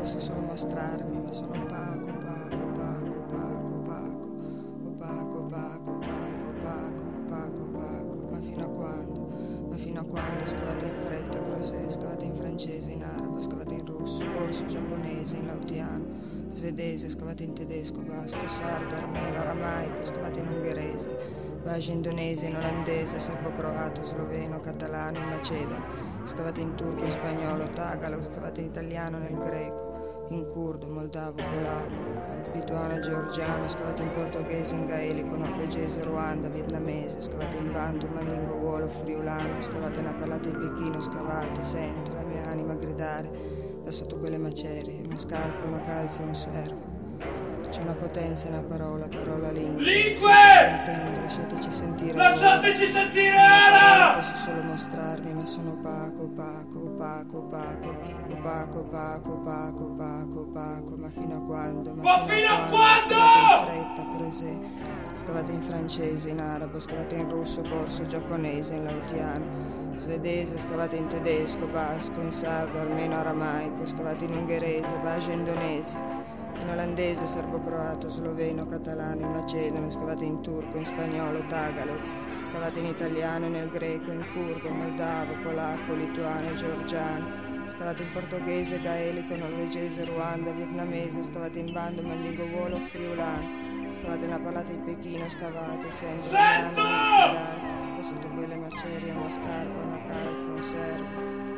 posso solo mostrarmi, ma sono opaco, opaco, opaco, opaco, opaco, opaco, opaco, opaco, opaco, opaco, opaco, ma fino a quando? Ma fino a quando? Scavate in fretta, crosè, scavate in francese, in arabo, scavate in russo, corso, giapponese, in lautiano, svedese, scavate in tedesco, basco, sardo, armeno, aramaico, scavate in ungherese, base indonese, in olandese, serbo-croato, sloveno, catalano, in macedone, scavate in turco, in spagnolo, tagalo, scavate in italiano, nel greco, in curdo, moldavo, polacco, lituano, georgiano, scavate in portoghese, in gaelico, norvegese, ruanda, vietnamese, scavate in bantu, mandingo, uolo, friulano, scavate nella parlata di Pechino, scavate, sento la mia anima gridare da sotto quelle macerie, una scarpa, una calza, un servo. C'è una potenza nella parola, parola lingua. Lingue! Lasciateci sentire. Lasciateci sentire ora! Posso solo mostrarmi, ma sono opaco, opaco, opaco, opaco, opaco, opaco, opaco, opaco, opaco, ma fino a quando? Ma fino a quando? Scavate in fretta, crosè, scavate in francese, in arabo, scavate in russo, corso, giapponese, in lautiano, svedese, scavate in tedesco, basco, in sardo, armeno, aramaico, scavate in ungherese, base indonese, in olandese, serbo-croato, sloveno, catalano, in macedone, scavate in turco, in spagnolo, tagalo, scavate in italiano e nel greco, in curdo, moldavo, polacco, lituano, georgiano, scavate in portoghese, gaelico, norvegese, ruanda, vietnamese, scavate in bando, mandingo, volo, friulano, scavate nella parlata di Pechino, scavate, sento! E sotto quelle macerie una scarpa, una calza, un servo.